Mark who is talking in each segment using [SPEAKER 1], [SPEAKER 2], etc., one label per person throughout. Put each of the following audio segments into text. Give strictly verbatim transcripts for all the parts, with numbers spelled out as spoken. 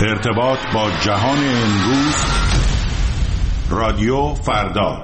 [SPEAKER 1] ارتباط با جهان امروز، رادیو فردا.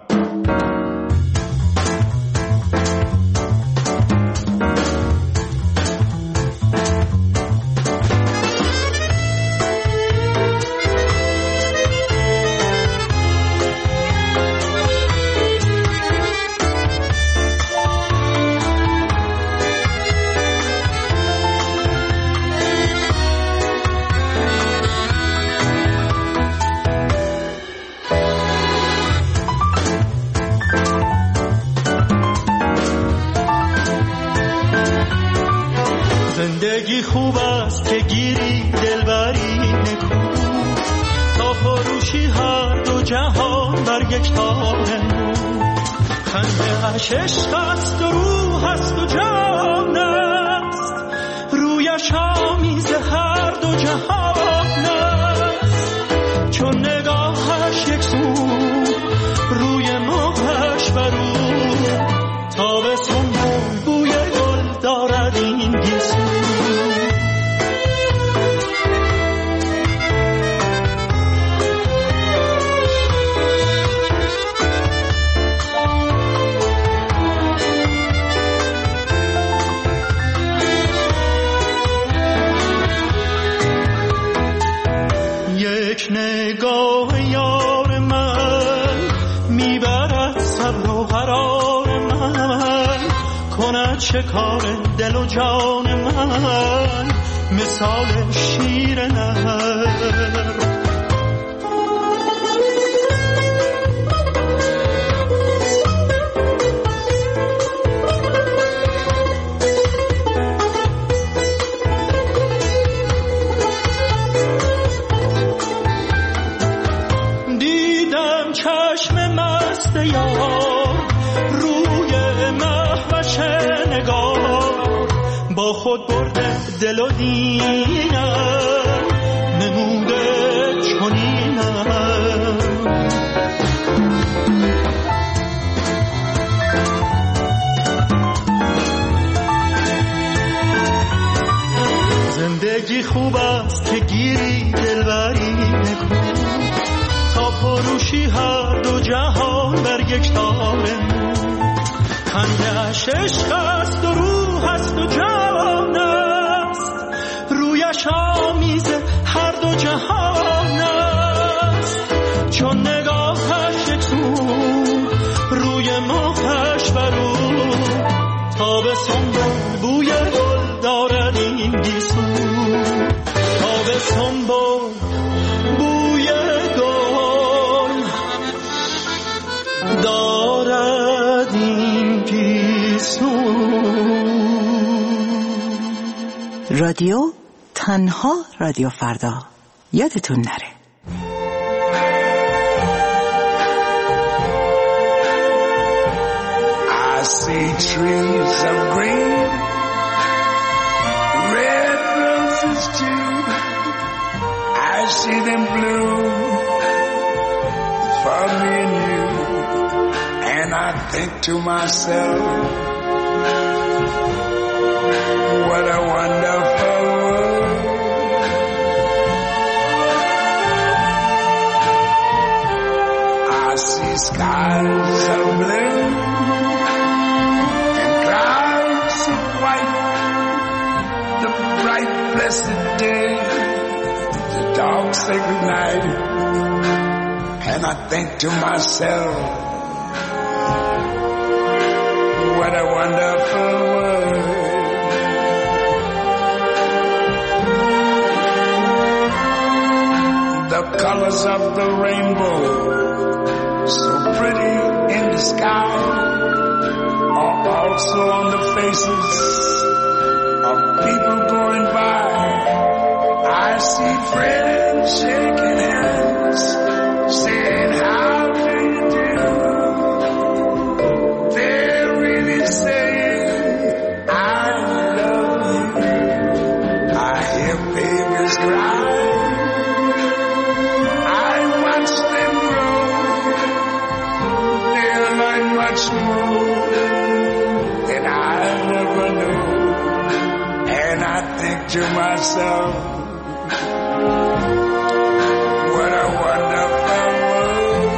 [SPEAKER 2] زندگی خوب است که گیری دلبری نکو، تا فروشی هر دو جهان بر یک تار نو. خنده اش عشق است و روح است و جان است، رویش آمیز هر دو جهان است. چون نگاهش یک سو، روی ماهش برو، تابستون بوی گل دارد این گیسو. یک نگاه یار من میبرد صبر و قرار من، کند شکار دل و جان من مثال شیر نر. با خود برده دل و دینم، نموده چنینم. زندگی خوب است که گیری دلبری نکو، تا فروشی هر دو جهان بر یک تار نو. خنده اش عشق است و روح است و جان است، رویش آمیز هر دو جهان است. چون نگاهش یک سو، روی ماهش برو، تابستون بوی گل دارد این گیسو. تابستون بوی گل دارد این گیسو.
[SPEAKER 3] رادیو تنها رادیو فردا، یادتون نره.
[SPEAKER 4] I see trees of green, red roses too. I see them bloom for me and you. And I think to myself, what a wonderful world. I see skies of blue and clouds of white, the bright blessed day, the dark sacred night. And I think to myself, what a wonderful world. The colors of the rainbow, so pretty in the sky, are also on the faces of people going by. I see friends shaking hands, saying how do you do. They're really saying I love you. I hear babies cry, I watch them grow. They'll learn much more than I never knew. And I think to myself, What a wonderful world.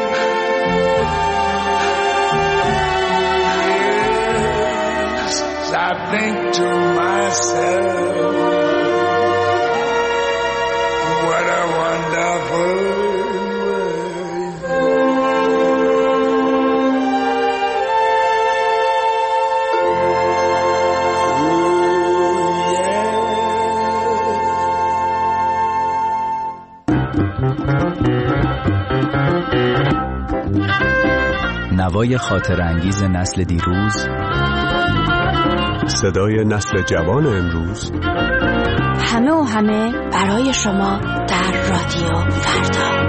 [SPEAKER 4] Yes, I think to myself, what a wonderful
[SPEAKER 5] نوای خاطر انگیز نسل دیروز،
[SPEAKER 6] صدای نسل جوان امروز،
[SPEAKER 7] همه و همه برای شما در رادیو فردا.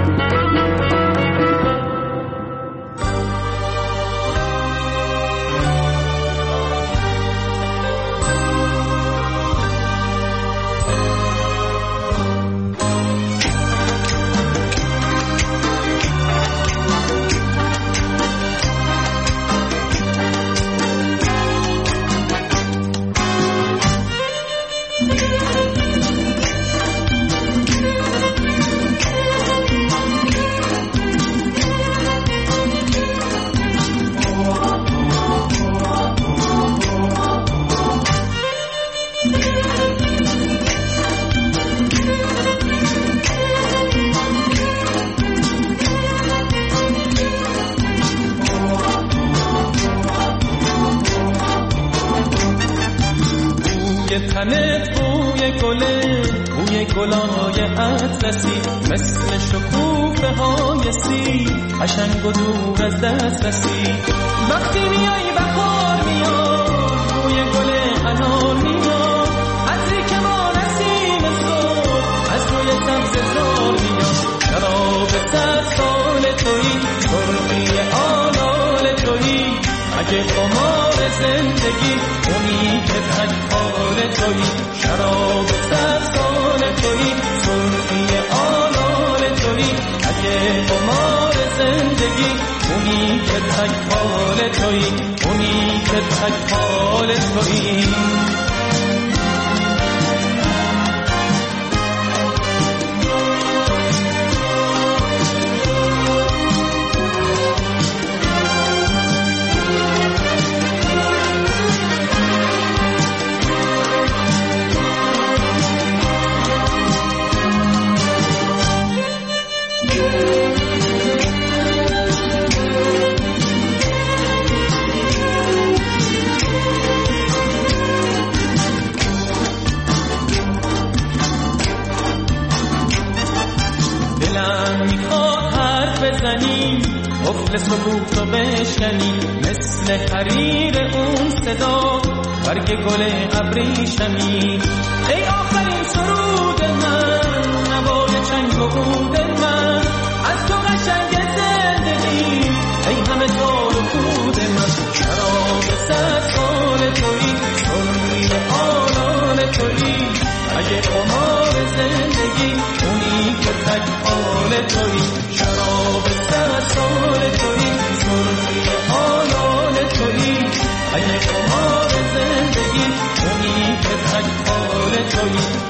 [SPEAKER 2] تنت بوی گله، بوی گلای اطلسی، مثل شکوفه های سی، قشنگ و دور از دست رسی. وقتی میای بهار میاد، بوی گل انار میاد، عطری که ما نسیم صبح از روی سبز زار میاد. شراب صد سال تویی، سرخی آلال تویی، اگه قمار زندگی اونی که تک حال تویی. شراب صد سال تویی، سرخی آلال تویی، اگه قمار زندگی اونی که تک حال تویی، اونی که تک حال تویی. قفل سکوت رو بشکنی، مثل حریر اون صدا برگ گل ابریشمی. ای آخرین سرود من، نوای چنگ و عود من، از تو قشنگ زندگی، ای همه تار و پود من. شراب صد سال تویی، سرخی آلال تویی، اگه قمار زندگی اونی که تک حال تویی. شراب صد سال تویی، سرخی آلال تویی، اگه قمار زندگی اونی که تک حال تویی.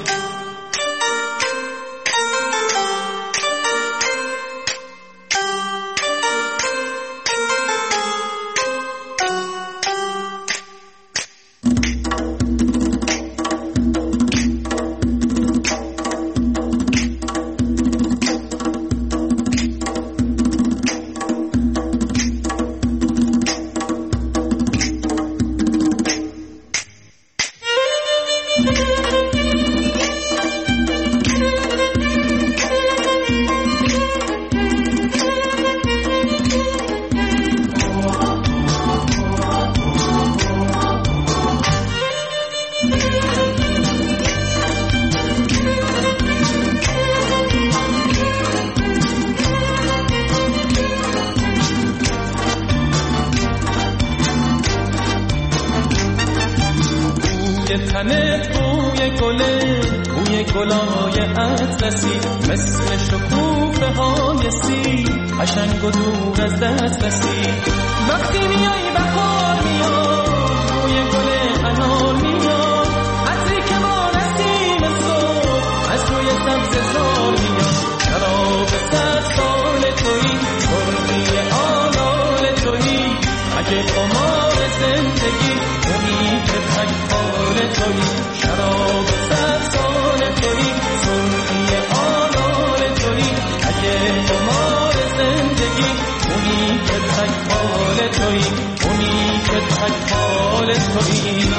[SPEAKER 2] تنت بوی گله، بوی گلای اطلسی، مثل شکوفه های سی، قشنگ و دور از دست رسی. وقتی میای بهار میاد، بوی گل انار میاد، عطری که ما نسیم صبح از روی تویی، شراب صد سال تویی، سرخی آنان تویی، اگه قمار زندگی اونی که تک حال تویی، اونی که تک حال تویی.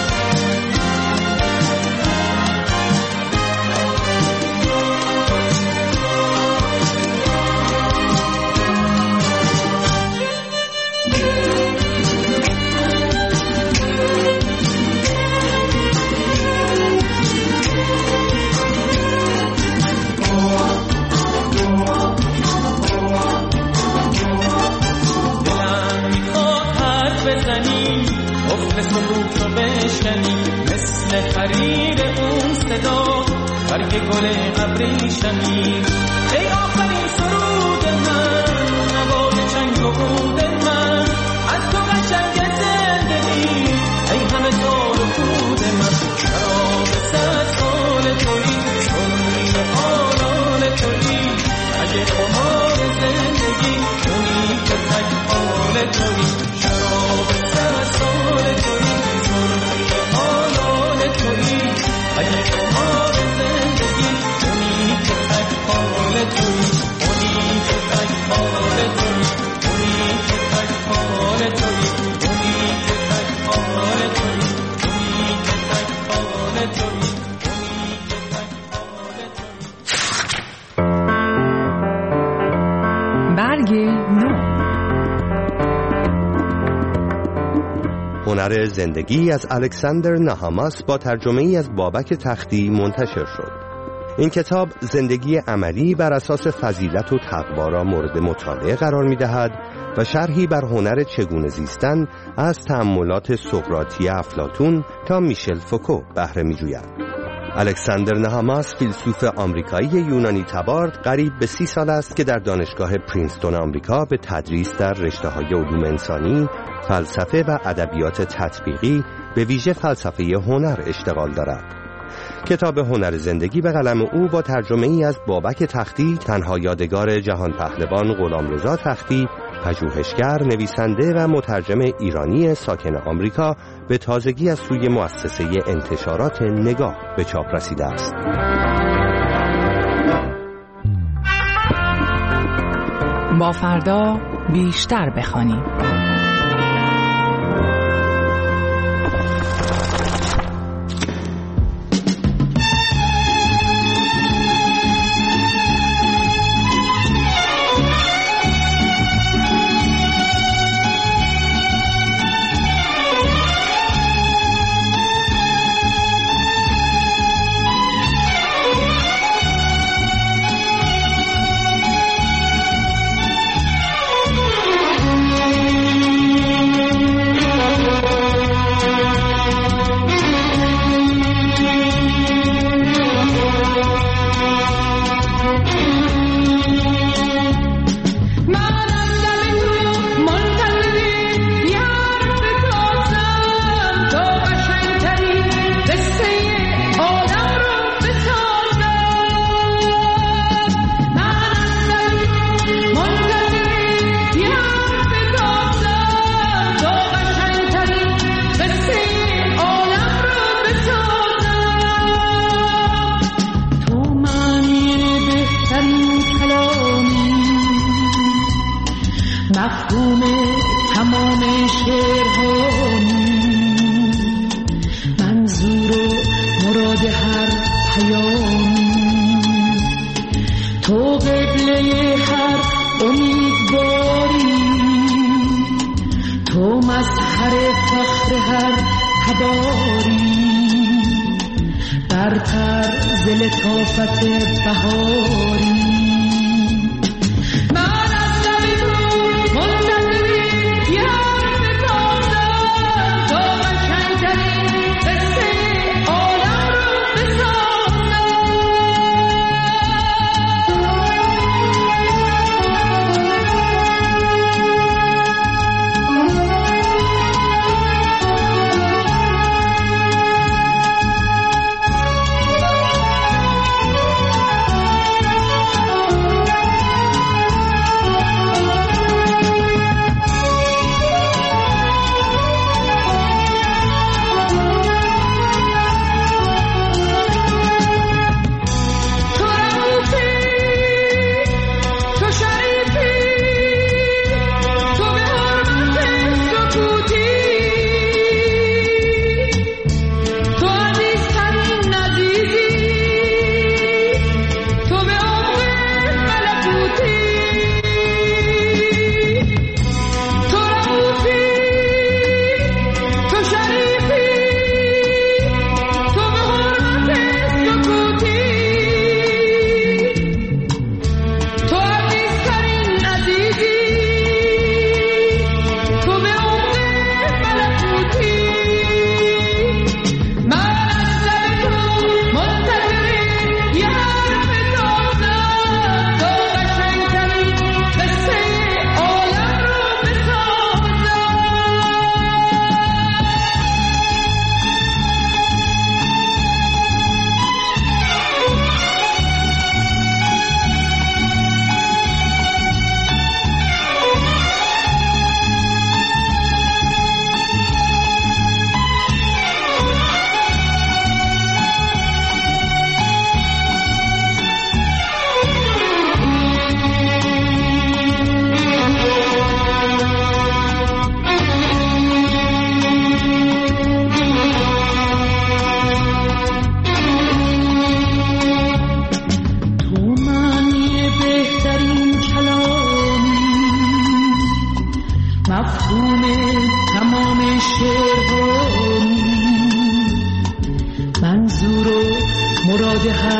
[SPEAKER 2] مثل حریر اون صدا برگ گل ابریشمی، ای آخرین سرود من، نوای چنگ و عود من، از تو قشنگ زندگی، ای همه سال و خود من. شراب صد سال تویی، سرخی آنان تویی، اگه قمار زندگی اونی که تک حال تویی، شراب صد سال تویی، سرخی آنان تویی، اگه قمار زندگی اونی که تک حال تویی، اونی که تک حال تویی، اونی که تک حال تویی، اونی که تک حال تویی، اونی که تک حال تویی، اونی که تک حال تویی.
[SPEAKER 3] برگ نو.
[SPEAKER 6] هنر زندگی از الکساندر نهاماس با ترجمه ای از بابک تختی منتشر شد. این کتاب زندگی عملی بر اساس فضیلت و تقوا را مورد مطالعه قرار می دهد و شرحی بر هنر چگونه زیستن از تأملات سقراطی افلاطون تا میشل فوکو بهره می جوید. الکساندر نهاماس فیلسوف آمریکایی یونانی تبار قریب به سی سال است که در دانشگاه پرینستون آمریکا به تدریس در رشته‌های علوم انسانی، فلسفه و ادبیات تطبیقی به ویژه فلسفه هنر اشتغال دارد. کتاب هنر زندگی به قلم او با ترجمه ای از بابک تختی، تنها یادگار جهان پهلوان غلامرضا تختی، پژوهشگر، نویسنده و مترجم ایرانی ساکن آمریکا، به تازگی از سوی مؤسسه انتشارات نگاه به چاپ رسیده است.
[SPEAKER 3] با فردا بیشتر بخوانیم.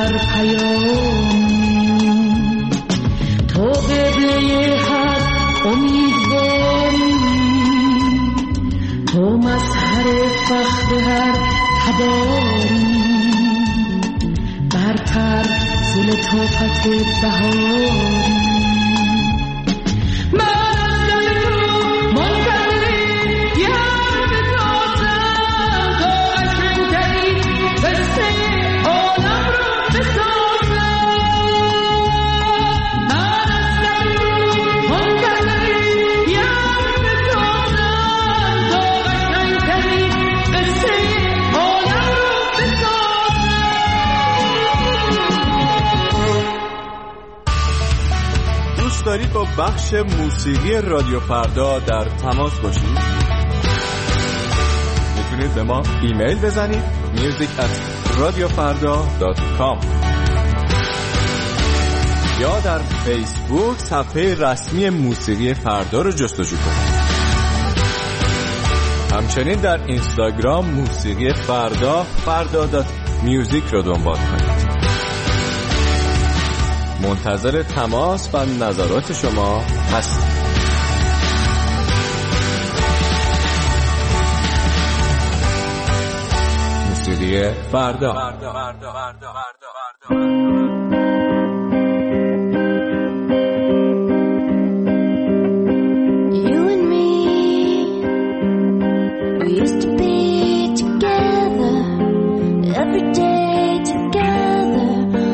[SPEAKER 8] هر پیامی، تو قبله هر امیدواری، تو مظهر فخر هر تباری، برتر ز لطافت بهاری.
[SPEAKER 9] دارید با بخش موسیقی رادیو فردا در تماس باشید؟ میتونید به ما ایمیل بزنید music at radiofarda dot com یا در فیسبوک صفحه رسمی موسیقی فردا رو جستجو کنید. همچنین در اینستاگرام موسیقی فردا فردا دات میوزیک رو دنبال کنید. منتظر تماس و نظرات شما هستم. موسیقی فردا.
[SPEAKER 10] You and me, we used to be together every day together.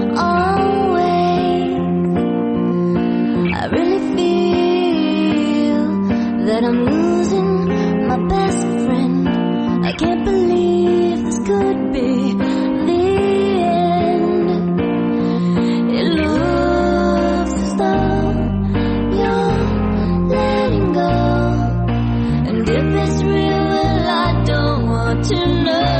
[SPEAKER 10] I really feel that I'm losing my best friend. I can't believe this could be the end. It looks as though you're letting go, and if it's real, well, I don't want to know.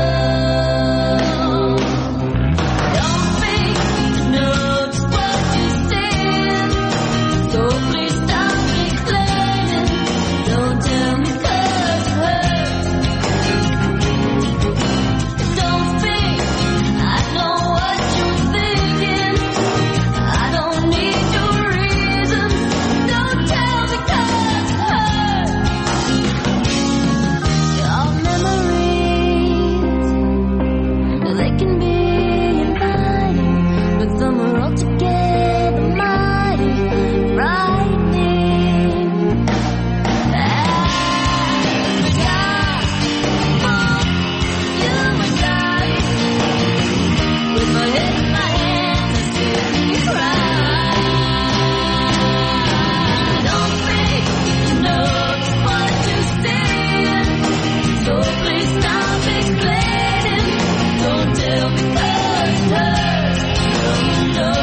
[SPEAKER 10] No.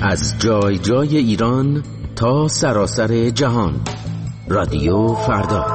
[SPEAKER 11] از جای جای ایران تا سراسر جهان. رادیو فردا.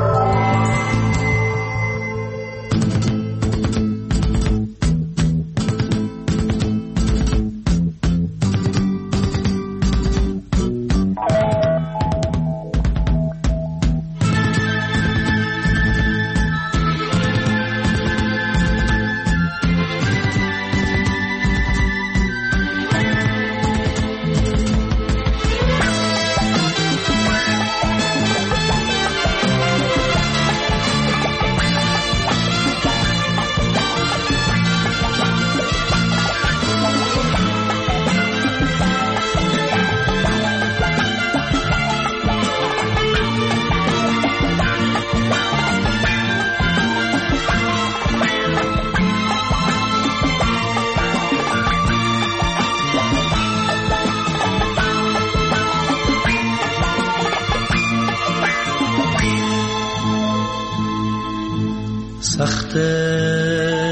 [SPEAKER 2] سخته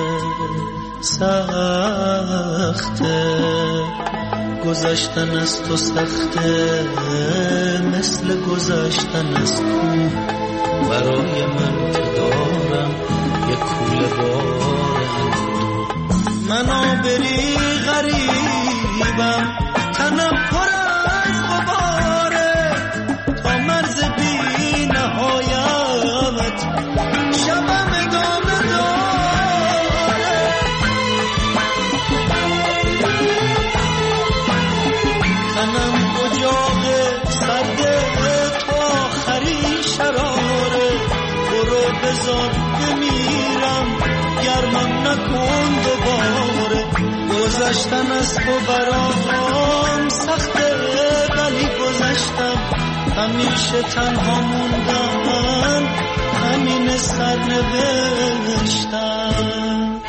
[SPEAKER 2] سخته گذشتن از تو سخته، مثل گذشتن از تو برای من که دارم یک کوله بارم. منو بری غریبم، تنم پر از غباره، تا مرز بی نهایت شبم ادامه داره. تنم اجاق سرده تو آخری شراره، برو بذار بمیرم گرمم نکن دوباره. گذشتن از تو برام سخته ولی گذشتم، همیشه تنها موندن همین سرنوشتم.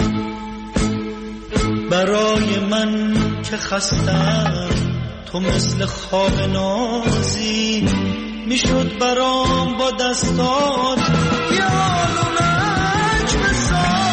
[SPEAKER 2] برای من که خستم تو مثل خواب نازی، میشد برام با دستات یالونک بسازی.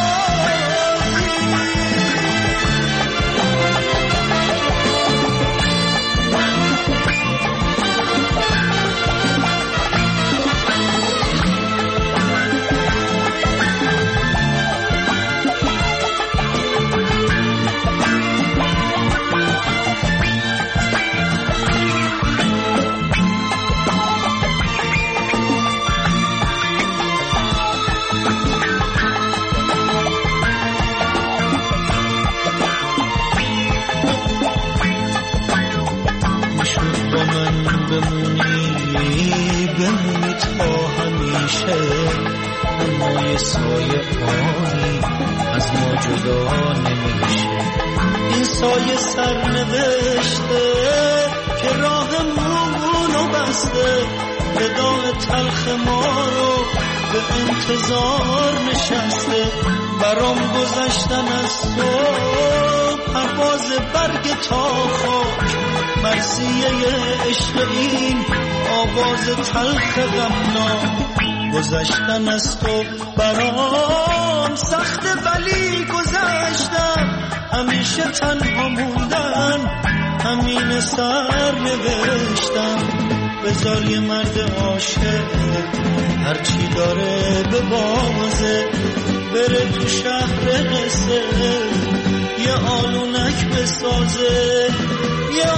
[SPEAKER 2] اما یه سایه آنی از ما جدا نمیشه. این سایه سرنوشته که راهمونو بسته، وداع تلخ ما رو به انتظار نشسته. برام گذشتن از تو پرواز برگ تا خاک، مرثیه عشق این آواز تلخ غمناک. گذشتن از تو برام سخته ولی گذشتم، همیشه تنها موندن همین سر نوشتم. بذار یه مرد عاشق هرچی داره به بازه، بره تو شهر قصه یه آلونک بسازه، یه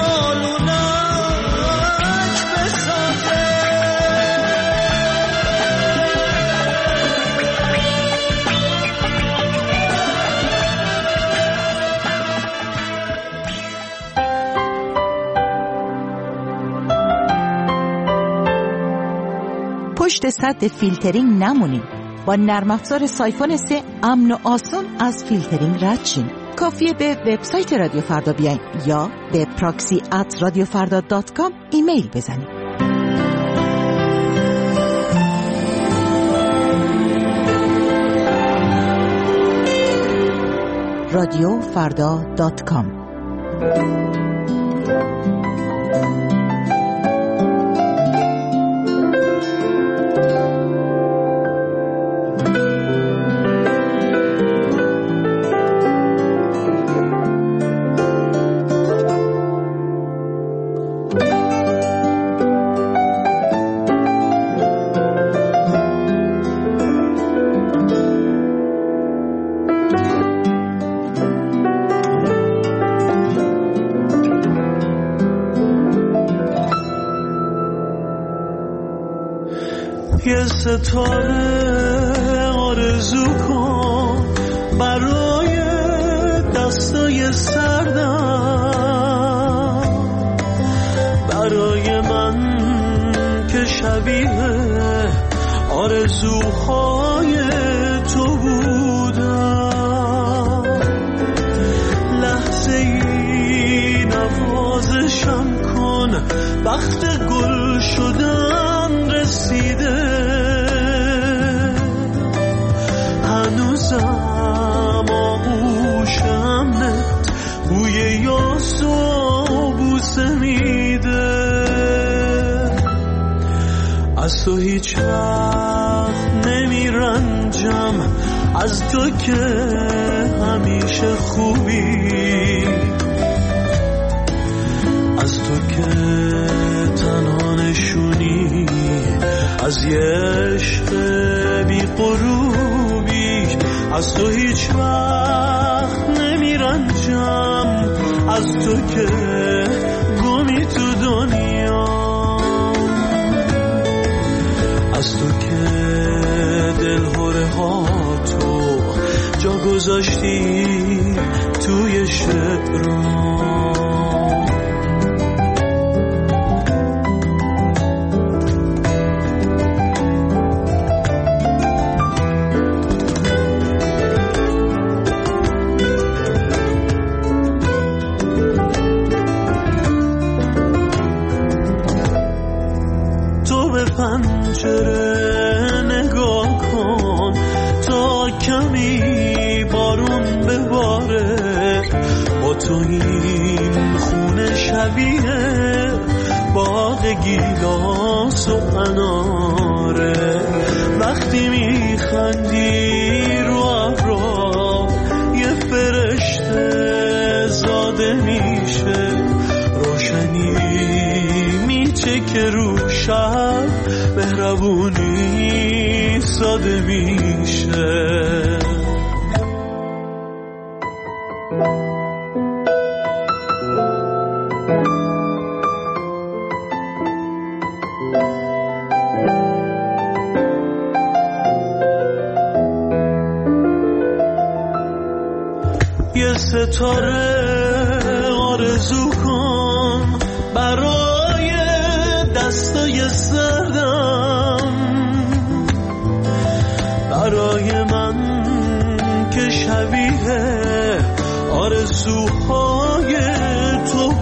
[SPEAKER 2] آلونک بسازه.
[SPEAKER 12] پشت سد فیلترینگ نمونید. با نرم افزار سایفون سه امن و آسون از فیلترینگ رد شین. کافیه به وبسایت رادیو فردا بیاین یا به پراکسی ات رادیو فردا دات کام ایمیل بزنید. رادیو فردا دات کام.
[SPEAKER 2] یه ستاره آرزو کن برای دستای سردم، برای من که شبیه آرزوهای تو بودم. لحظه ای نوازشم کن، وقت گل شدن رسیده، هنوزم آغوشم نت بوی یاس و بوسه میده. از تو هیچ وقت نمیرنجم، از تو که همیشه خوبی، از تو که تنها نشونی از یه عشق بی غروبی. از تو هیچ وقت نمیرنجم، از تو که گمی تو دنیا، از تو که دلهوره ها تو جا گذاشتی توی شعرام. پنجره نگاه کن تا کمی بارون بباره، با تو این خونه شبیه باغ گیلاس و اناره. وقتی میخندی رو ابرا یه فرشته زاده میشه، روشنی میچه که رو شب مهربونی ساده میشه. یه ستاره آرزو کن برای دستای سردم، برای من که شبیه آرزوهای تو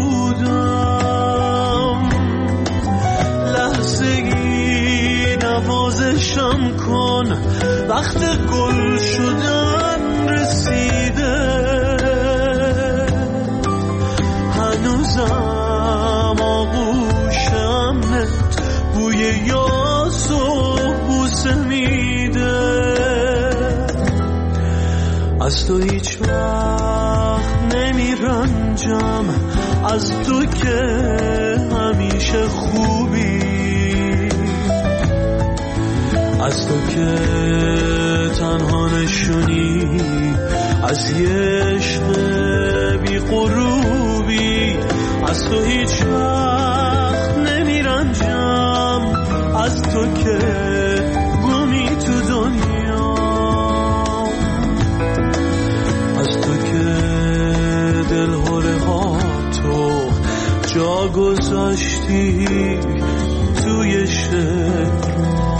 [SPEAKER 2] بودم. لحظه ای نوازشم کن، وقت گل شدن رسیده، هنوزم آغوشم نت بوی یاس و بوسه میده. از تو هیچ وقت نمیرنجم، از تو که همیشه خوبی، از تو که تنها نشونی از یه عشق بی غروبی. از تو هیچ وقت نمیرنجم، از تو که گمی تو دنیا، از تو که دلهوره ها تو جا گذاشتی توی شعر.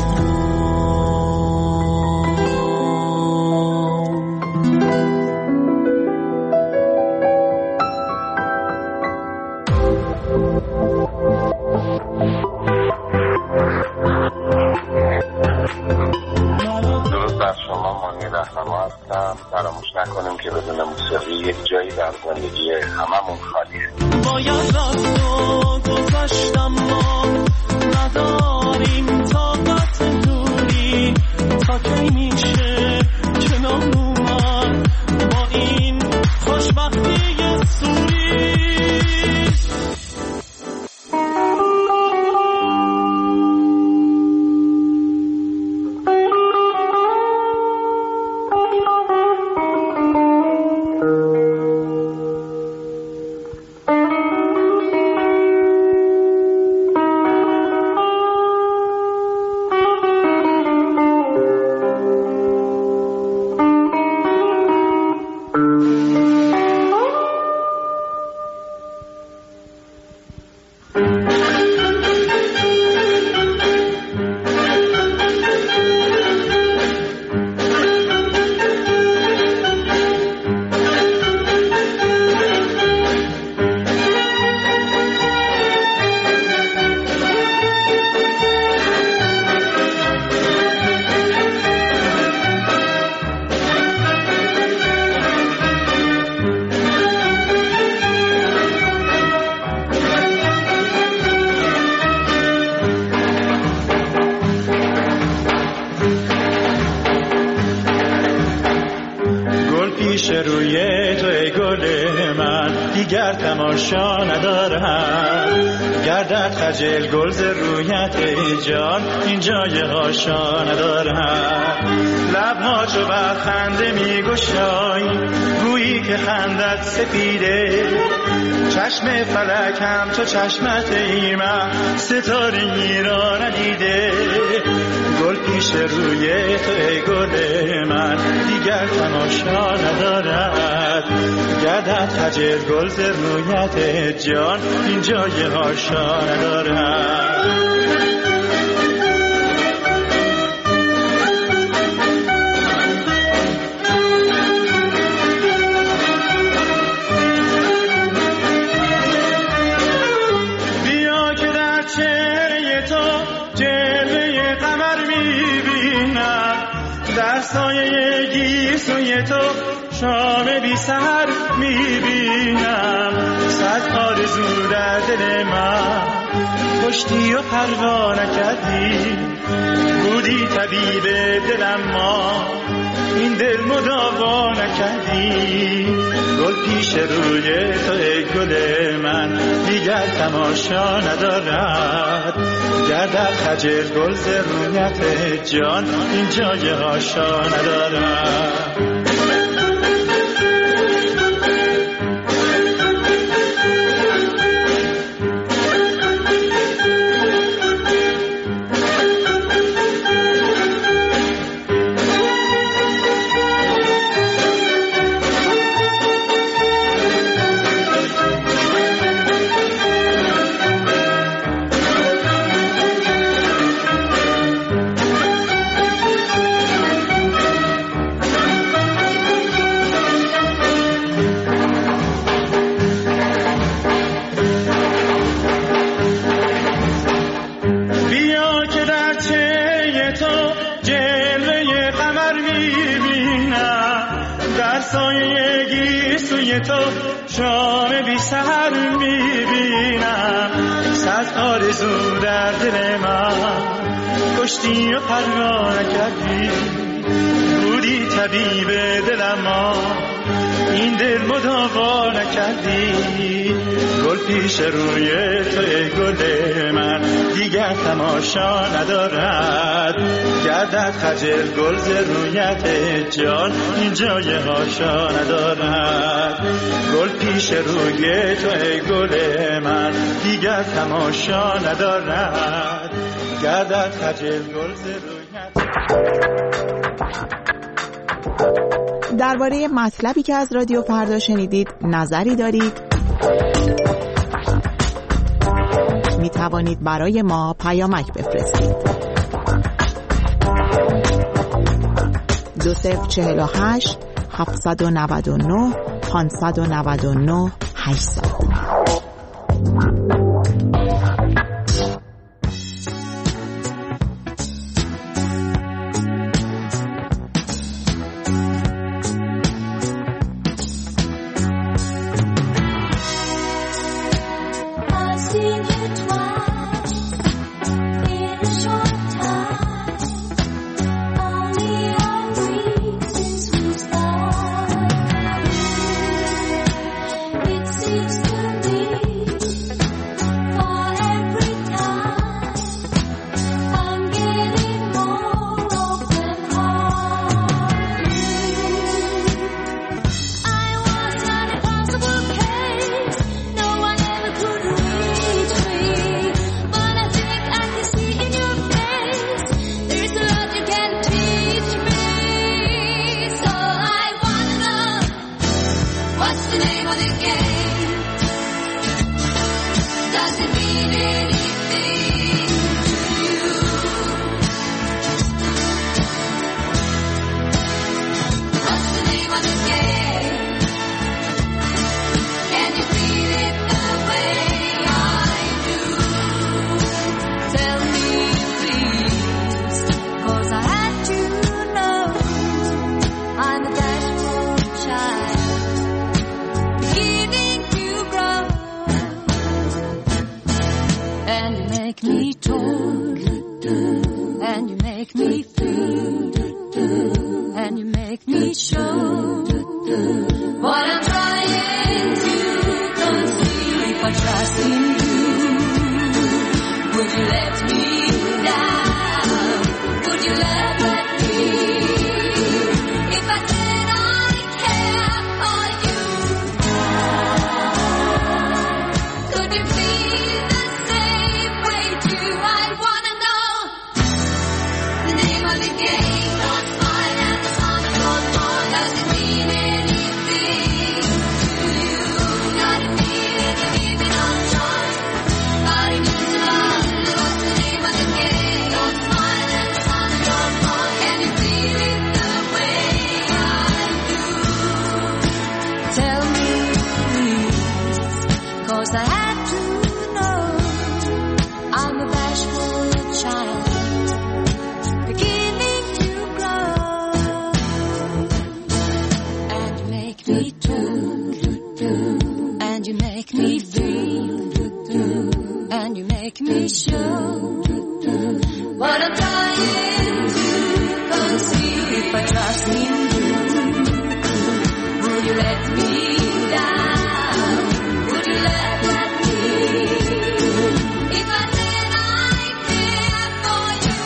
[SPEAKER 13] فراموش نکنیم که بدون موسیقی یک جایی در زندگی هممون خالیه.
[SPEAKER 2] باید رفت و گذشتم، ما نداریم طاقت دوری، تا کی میشه کنار اومد با این خوشبختی سوری. من دیگر تماشا ندارم. گردد خجل گل ز رویت ای جان این جای هاشا ندارم. لبها چو بر خنده می گشای گویی که خندت سپیده. چشم فلک هم تو چشمت ای من ستارگی را ندیده. گل پیش روی تو ای گل من دیگر تماشا ندارد. گردد خجل گل ز رویت جان این جای هاشا ندارد. سایه گیسوی تو شام بی سحر میبینم. صد آرزو در دل من کشتی و پروا نکردی. بودی طبیب دلم ما این دل مداوا نکردی. گل پیش روی تو ای گل من دیگر تماشا ندارد. گردد خجل گل ز رویت جان این جای هاشا ندارد. تو شام بی سحر میبینم. صد آرزو در دل من کشتی و پروا نکردی. بودی طبیب دلم ما این دل مداوا نکردی. گل پیش روی تو ای گل من دیگر تماشا ندارد. گردد خجل گل ز رویت جان این جای هاشا ندارد. گل پیش روی تو ای گل من دیگر تماشا ندارد. گردد خجل گل ز رویت.
[SPEAKER 12] درباره مطلبی که از رادیو فردا شنیدید نظری دارید؟ می توانید برای ما پیامک بفرستید. دو صفر چهل و هشت هفتصد و نود و نه پانصد و نود و نه هشتصد.
[SPEAKER 10] And you make me show what I'm trying to
[SPEAKER 8] trust in you? Would you let me down? Would you let, let me? If I said I care for you, could you feel the same way too? I wanna know the name of the game. Don't smile and the song goes on. Does it mean anything to you? Got it feeling you leave it untouched. Body needs love. What's the name of the game? Don't smile and the song goes on. Can you feel it the way I do? Tell me, please, 'cause I had to know. I'm a bashful child, beginning to grow, and you make me do, and you make me feel, and you make me show what I'm trying to conceive. If I trust in you, will you let me down? Would you let, let me? If I said I care for you,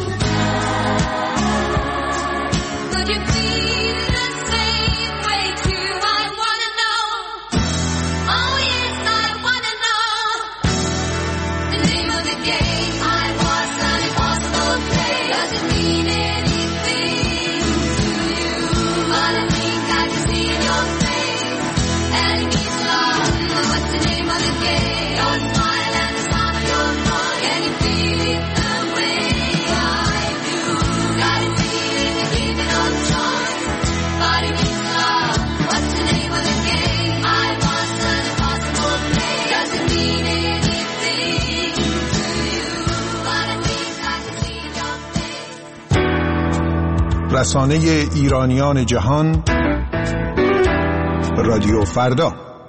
[SPEAKER 8] could you feel the same way too? I wanna know. Oh yes, I wanna know the name of the game. I was an impossible play. Does it mean anything to you? But I think I can see in your face, and it means love. What's the name of the game? Don't smile and the sun goes on. Can you feel it the way I do? Got it feeling you keep it on charge. But it means love. What's the name of the game? I was an impossible play. Does it mean anything to you? But I think I can see in your face.
[SPEAKER 14] رسانه ایرانیان جهان رادیو فردا.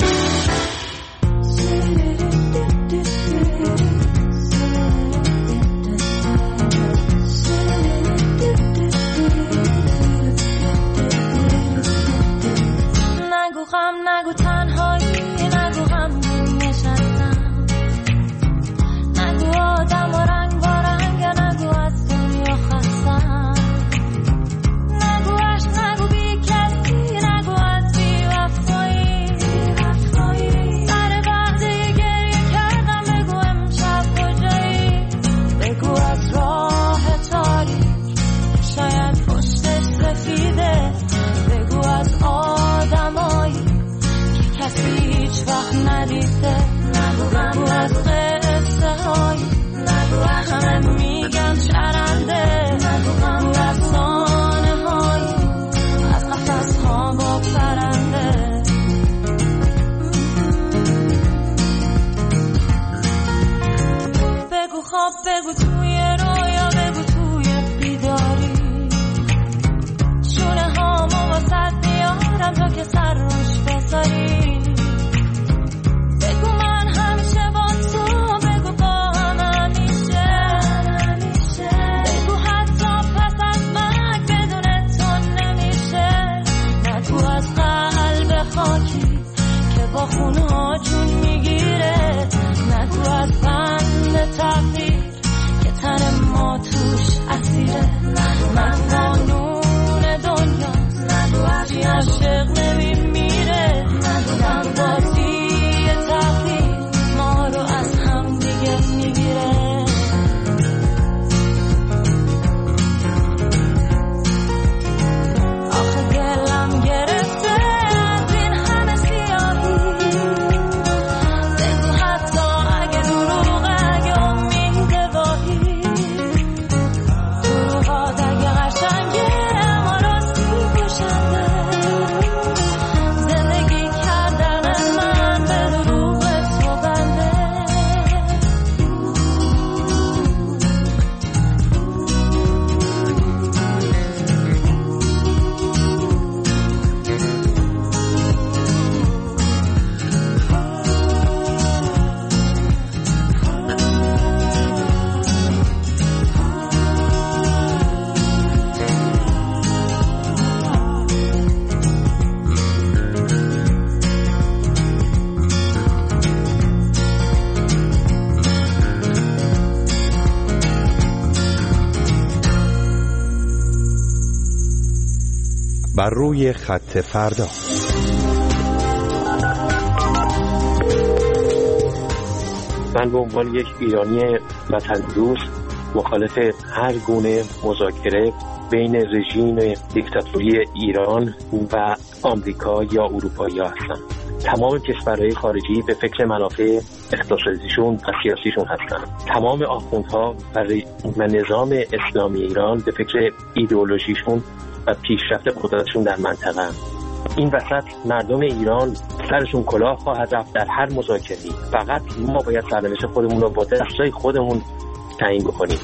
[SPEAKER 8] نگو غم، نگو تنهایی، نگو غمگین نشستم، نگو آدم و رنگ با رنگ، نگو از دنیا خستم، نگو عشق، نگو بی کسی، نگو از بی وفایی. سر وقتی گریه کردم بگو امشب کجایی، بگو از راه تاریک شاید پشتش سفیده، بگو از آدمایی که کسی هیچ وقت ندیده، بگو از قصه هایی همه میگن چرنده، بگو از سانه هایی از قفص ها با پرنده. بگو خواب، بگو توی رویا، بگو توی بیداری، شونه هامو واسه بیارم تا که سر روش بذاری، بگو من همیشه با تو، بگو با هم همیشه، بگو حتی پس از مرگ بدون تو نمیشه، نگو از قلب خاکی که با خونه ها جون میگیره، نگو از بند تقدیر که تن ما توش اسیره، من قانون دنیا چی عاشق نمیمیره، من بازی تقدیر ما رو از هم دیگه میگیره. آخه گلم گرفته از این همه سیاهی، بگو حتی اگه دروغه، اگه امید واهی، دروغات اگه قشنگه ما راستی کشنده،
[SPEAKER 6] بر روی خط فردا.
[SPEAKER 15] من به عنوان یک ایرانی وطن دوست مخالف هر گونه مذاکره بین رژیم دیکتاتوری ایران و آمریکا یا اروپایی هستم. تمام کشورهای خارجی به فکر منافع اقتصادیشون و سیاسیشون هستن. تمام آخوندها و نظام اسلامی ایران به فکر ایدئولوژیشون و پیشرفت قدرتشون در منطقه. این وسط مردم ایران سرشون کلاه خواهد رفت در هر مذاکره‌ای. فقط ما باید سرنوشت خودمون رو با دستای خودمون تعیین بکنیم.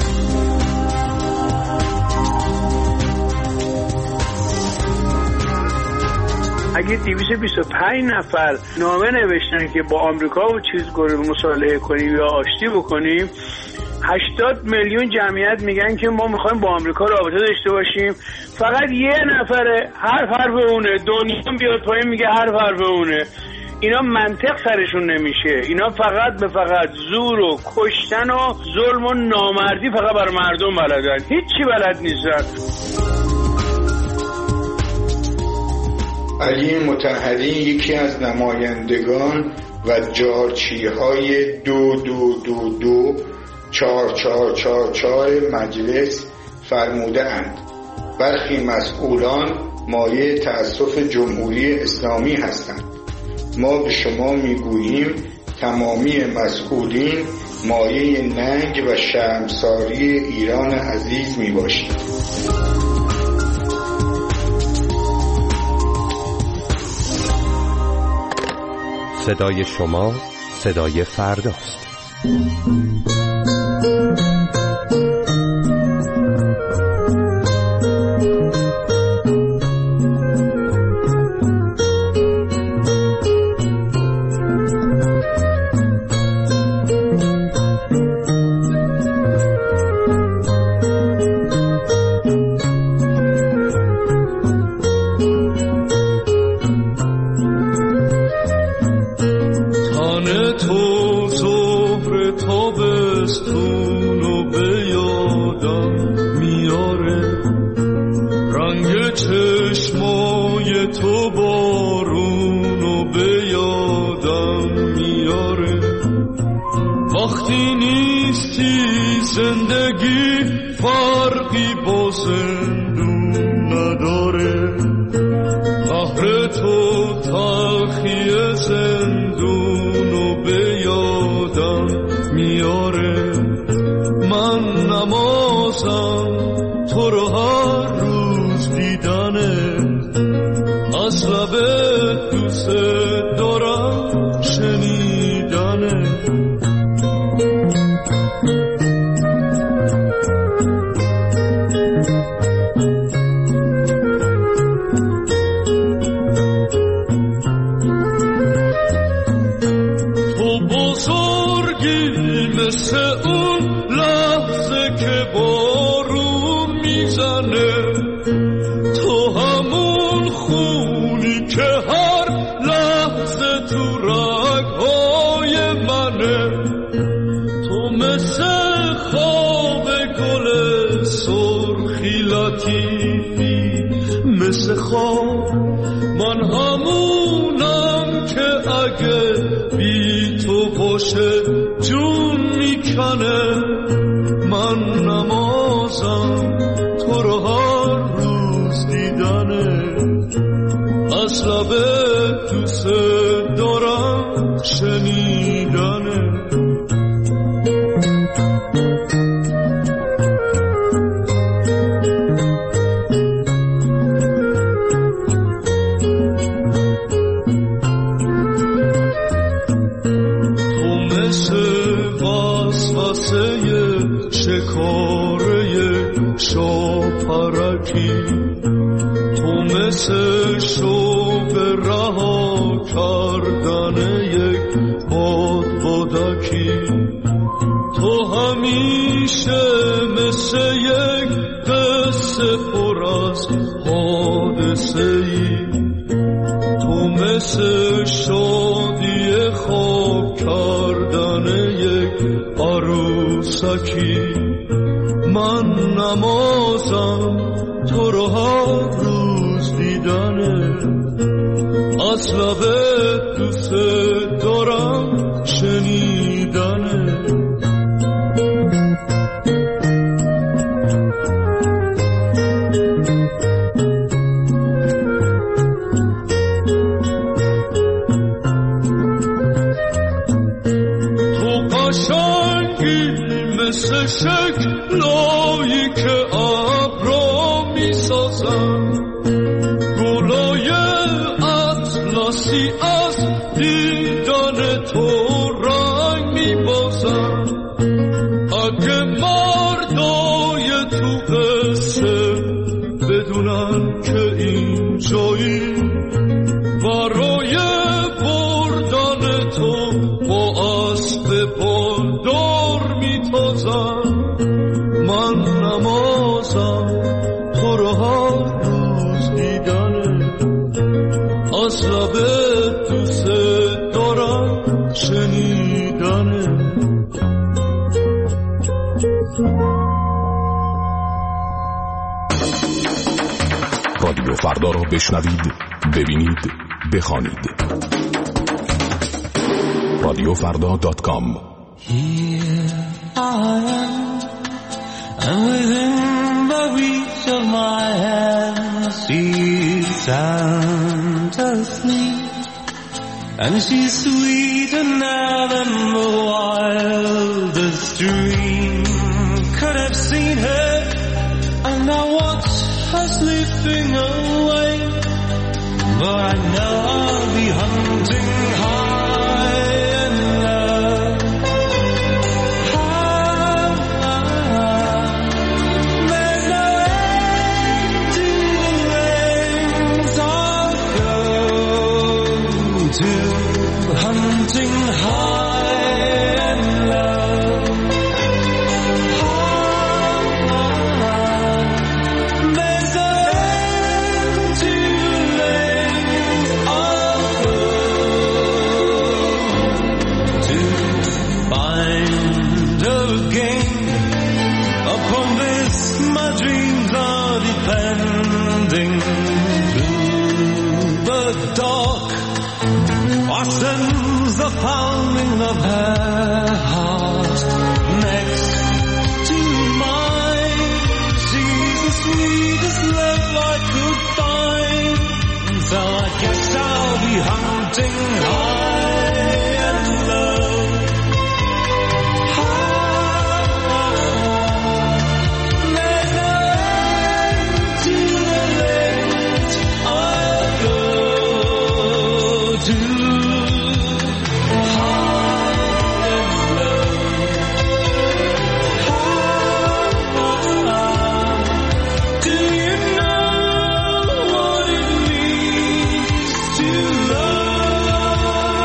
[SPEAKER 16] اگه دویست و بیست و پنج نفر نامه نوشتن که با آمریکا و چیز کنیم مصالحه کنیم یا آشتی بکنیم، هشتاد میلیون جمعیت میگن که ما میخوایم با آمریکا رابطه داشته باشیم، فقط یه نفره حرف حرف اونه، دنیا بیاد پایین میگه حرف حرف اونه. اینا منطق سرشون نمیشه، اینا فقط به فقط زور و کشتن و ظلم و نامردی فقط بر مردم بلدن، هیچی بلد نیستن.
[SPEAKER 17] علی مطهری یکی از نمایندگان و جارچی های دو دو دو دو چهار چهار چهار چهار مجلس فرموده اند برخی مسئولان مایه تأسف جمهوری اسلامی هستند. ما به شما میگوییم تمامی مسئولین مایه ننگ و شرمساری ایران عزیز میباشید.
[SPEAKER 6] صدای شما صدای فرداست.
[SPEAKER 18] من نمازم تو رو هر روز
[SPEAKER 2] شنیدنه، اصلا به دوست دارم شنیدنه. شکلایی که ابرا میسازن، گلای اطلسی از دیدن تو رنگ میبازن. اگه مردای تو قصه بدونن که این جایی برای بردن تو با اسب بالدار میتازن، من نمازم تو رو هر روز دیدنه، اصلا به دوست دارم شنیدنه.
[SPEAKER 18] رادیو فردا رو بشنوید، ببینید، بخوانید. رادیو فردا دات کام.
[SPEAKER 2] And within the reach of my hand, she's sound asleep, and she's sweeter now than the wildest dream could have seen her. And I watch her slipping away, but I know I'll be hunting high and low. Hunting high and low, there's an end to the length I'll go to find again. Upon this my dreams are depending. Through the dark what sends the pounding of her heart next to mine? She's the sweetest love I could find, so I guess I'll be hunting high and low. There's no end to the length I'll go to. Love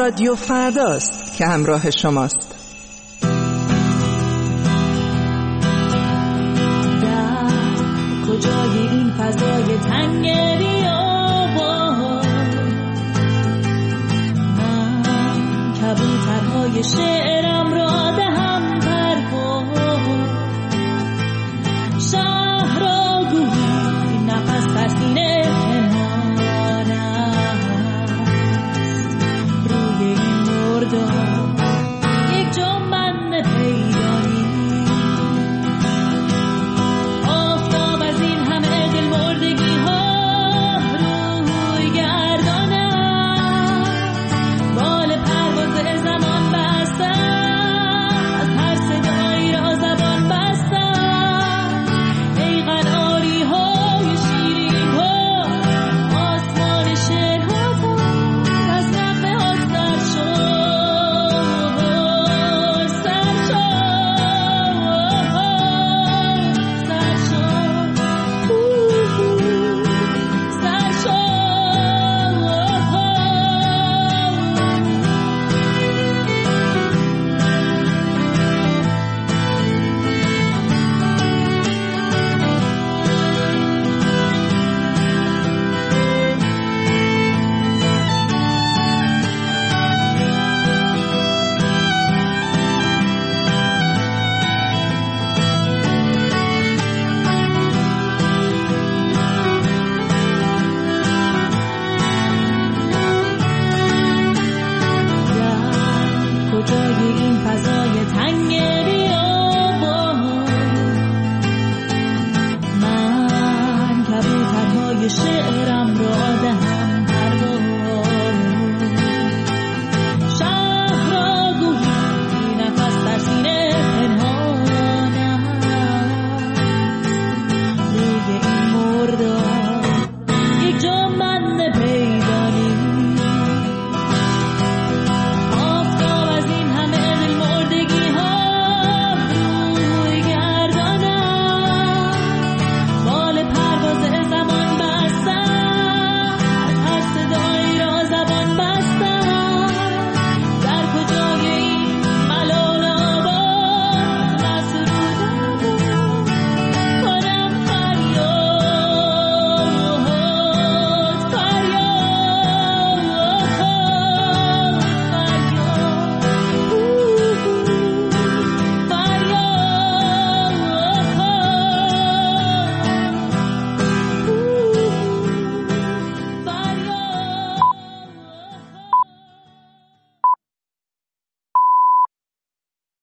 [SPEAKER 3] رادیو فرداست که همراه شماست.
[SPEAKER 8] در کجای این فضای تنگ بیابان من کبوترهای شعر